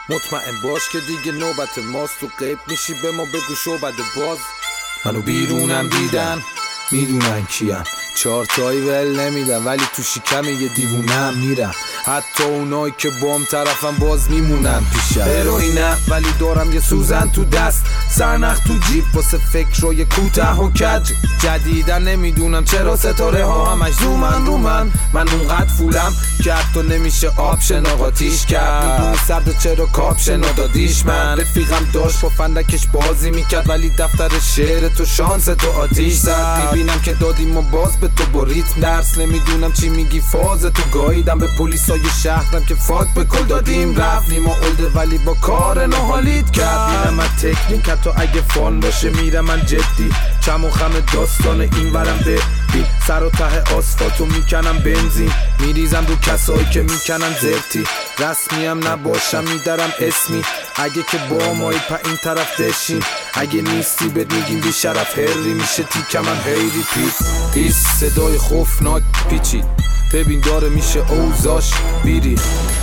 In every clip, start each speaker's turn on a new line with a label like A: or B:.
A: مطمئن باش که دیگه نوبت ماست. تو غیب میشی به ما بگو شعبد باز. منو بیرونم دیدن میدونن کیم، چارتایی ول نمیدن ولی تو شکم یه دیوونم میرم. حتی اونایی که بام طرفم باز میمونن پیشم. هروئینم ولی دارم یه سوزن تو دست، سرنخ تو جیب واسه فکر روی کوته و کج. جدیدن نمیدونم چرا ستاره ها همش زومن رو من اونقدر فولم که حتی نمیشه آپشن آقاتیش کرد. میدونی سرد چرا کاپشن دادیش. من رفیقم داشت با فندکش بازی میکرد ولی دفتر شعر تو شانس تو آتیش زد. میبینم که دادیم و باز به تو با ریتم درس نمیدونم چی میگی فاز تو گاییدم به پلیسای شهرم که فاک به کل دادیم رفتیم و اولده ولی با کار ناحالیت کرد. میرم من تکنیک حتی اگه فان باشه میرم من جدی، چم و خم داستان این ورم ببین. سر و ته آسفالتو میکنم بنزین، میریزم رو کسایی که میکنن زرتی. رسمیم نباشم میدارم اسمی، اگه که با مایی پا این طرف دشین. اگه نیستی بد میگیم بی شرف هری میشه تیکم من هیری پیت. این صدای خوفناک پیچید ببین داره میشه اوزاش بیری.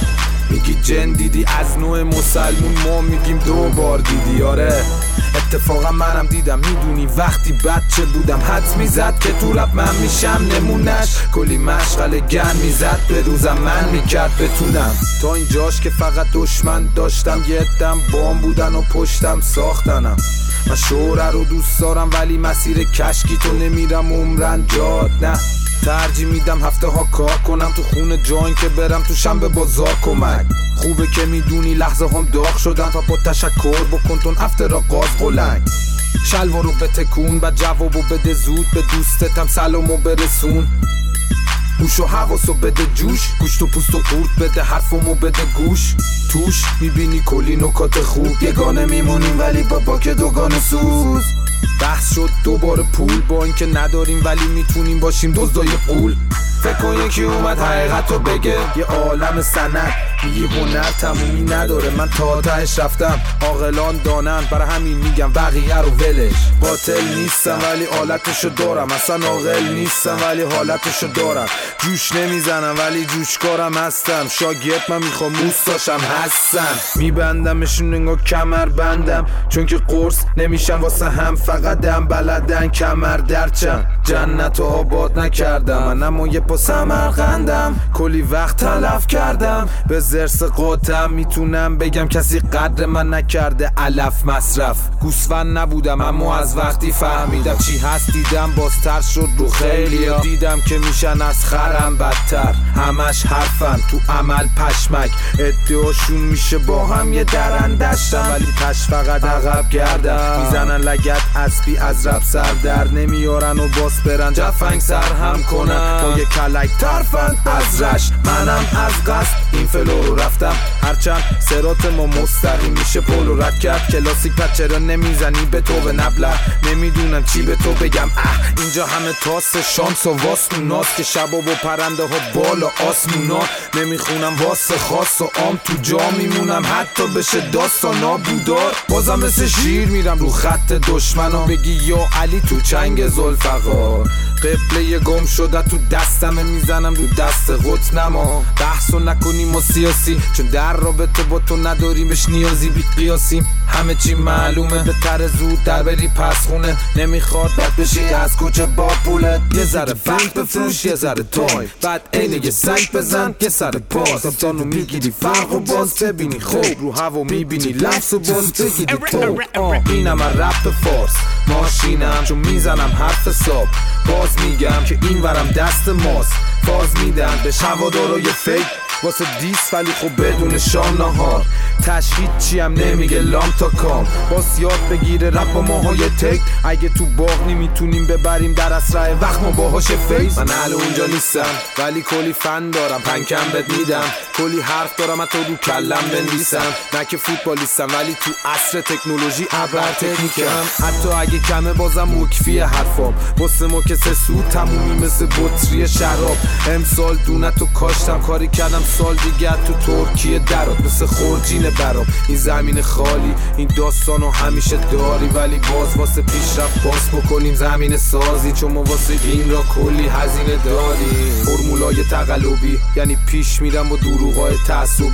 A: میگی جن دیدی از نوع مسلمون، ما میگیم 2 بار دیدی. آره اتفاقا منم دیدم، میدونی وقتی بچه بودم حد میزد که تو رپ من میشم نمونش. کلی مشغل گن میزد به روزم من میکرد بتونم. تا اینجاش که فقط دشمن داشتم، یه دم بام بودن و پشتم ساختنم. من شوره رو دوست دارم ولی مسیر کشکی تو نمیرم عمرن جاد نه. ترجیح میدم هفته ها کار کنم تو خونه جاین که برم تو شنبه بازار کمک. خوبه که میدونی لحظه هم داغ شدن و با تشکر بکن تون افته را قاز قلنگ. شلوارو بتکون بعد جوابو بده زود، به دوستتم سلامو برسون. هوش و حواسو بده جوش، گوشت و پوست و قورت بده حرفمو بده گوش. توش میبینی کلی نکات خوب، یگانه میمونیم ولی با که دوگانه سوز. بحث شد دوباره پول، با اینکه نداریم ولی میتونیم باشیم دزدای قول. فکر کن یکی اومد حقیقتو بگه، یه عالم سند میگی هنر تمومی نداره. من تا تهش رفتم، عاقلان دانن برای همین میگم بقیه رو ولش. قاتل نیستم ولی حالتشو دارم، اصلا عاقل نیستم ولی حالتشو دارم. جوش نمیزنم ولی جوشکارم هستم، شاگرد من میخوام موستاشم هستم. میبندمشون انگار کمر بندم، چون که قرص نمیشن واسه هم، فقط دم بلدن کمر درچم. جنت و آباد نکردم من، اما یه پا سمرقندم. کلی وقت تلف کردم به زرس قاطم، میتونم بگم کسی قدر من نکرده علف مصرف. گوسفند نبودم اما از وقتی فهمیدم چی هست دیدم باز ترس شد رو خیلی ها. دیدم که میشن از خرم بدتر، همش حرفن تو عمل پشمک. ادعاشون میشه با هم یه درندشتم ولی تش فقط عقب گردم. میزنن لگت اسبی از رب سر در نمیارن و باز برن جفنگ سر هم کنن. با یه کلک ترفند از رش، منم از قصد این فلو رو رفتم. هرچند سرات ما مستقیم میشه پولو رد کرد. کلاسیک پس چرا نمیزنی به تو به نبله؟ نمیدونم چی به تو بگم. اینجا همه تاس شانس و واسوناست که شبا با پرنده ها بالا آسمونا. نمیخونم واسه خاص و عام تو جا میمونم حتی بشه داستانا بودار. بازم مثل شیر میرم رو خط دشمنا، بگی یا علی تو چنگ ذوالفقار. قبله گم شده تو دستمه، میزنم رو دست قطنما. بحثو نکنیم و سیاسی، چون در رابطه با تو نداریمش نیازی بی قیاسیم. همه چی معلومه، به تر زود در بری پس خونه. نمیخواد بد بشی از کوچه با پولت. یه ذره وقت بفروش یه ذره تای، بعد عینه یه سنگ بزن یه سر پاس. افسانو میگیری فرق و باز ببینی خوب، رو هوا میبینی لفظ و باز بگیری تو. اینم رپ فارس ماشینم، چون میزنم حرف حساب. باز میگم که این ورم دست ماست، باز میدن به هوادارای فیک واسه دیس ولی خب بدون شام نهار. تشهید چی هم نمیگه لام تا کام، باز یاد بگیره رپ با ماهای تک. اگه تو باغ نمیتونیم ببریم در اسرع وقت ما باهاش فیز. من اهل اونجا نیستم ولی کلی فن دارم، پنکم بد میدم. کلی حرف دارم حتی رو کلم بنویسم. نه که فوتبالیستم ولی تو عصر تکنولوژی ابر تکنیکم. حتی اگه کمه بازم مکفی حرفام، واسه ما که سه سود تمومی مثل بطری شراب. امسال دونتو کاشتم کاری کردم سال دیگه تو ترکیه درات مثل خورجین برام. این زمین خالی این داستانو همیشه داری، ولی باز واسه پیشرفت باز بکنیم زمین سازی. چون ما واسه این را کلی هزینه داریم. فرمولای تقلبی یعنی پیش میرم با دروغای تعصبی.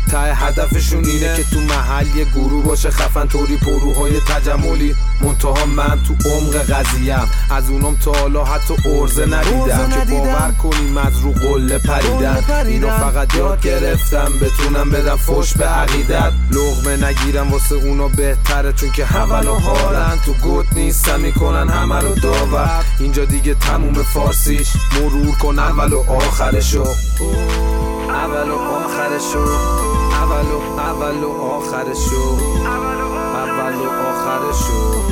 A: ته هدفشون اینه که تو محل یه گروه باشه خفن طوری پروهای تجملی. منتها من تو عمق قضیه‌ام، از اونم تا حالا حتی ارزه ندیدم که باور کنیم از رو قله پریدن. اینو فقط یاد گرفتم بتونم بدم فوش به عقیدت. لقمه نگیرم واسه اونا بهتره چون که حول و حالن، تو گوت نیستن میکنن همه رو داور. اینجا دیگه تموم فارسیش، مرور کن اول و آخرشو، اول و آخرشو، اول و آخرشو، اول و آخرشو.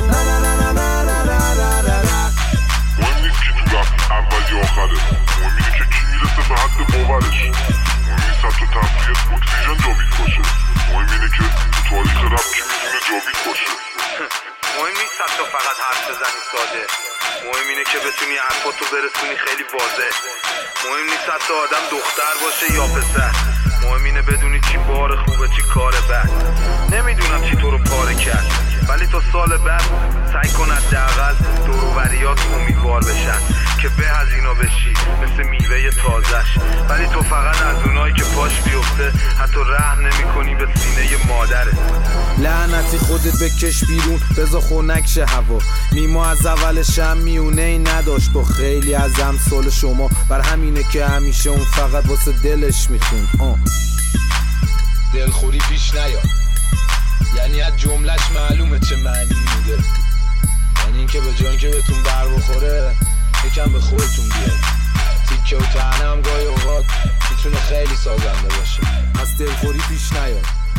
B: مهم نیست که تو رفت اول یا آخره، مهم اینه که کی میرسه به حد باورش. مهم نیست حتی تنفیت اکسیژن جاوید باشه، مهم اینه که تو تاریخ رفت کی میتونه جاوید باشه.
C: مهم نیست حتی فقط حرف بزنی ساده، مهم اینه که بتونی حرفاتو برسونی خیلی واضح. مهم نیست حتی آدم دختر باشه یا پسر، مهم اینه بدونی چی بار خوبه چی کار بد. نمیدونم چی تو رو پاره کرد، ولی تا سال بعد سعی کن حداقل دور و بریات امیدوار بشن که به از اینا بشی مثل میوه تازش. ولی تو فقط از اونایی که پاش بیفته حتی رحم نمی‌کنی به سینه مادره.
A: لعنتی خودت بکش بیرون بذار خنک شه هوا. نیما از اولش هم میونه ای نداشت با خیلی از امثال شما، بر همینه که همیشه اون فقط واسه دلش میخوند. دلخوری پیش نیاد، یعنی از جملش معلومه چه معنی میده. یعنی این که به جان که بهتون بر بخوره یکم به خودتون بیاد. تیکه و طعنه هم گاهی اوقات میتونه خیلی سازنده باشه. از دلخوری پیش نیاد.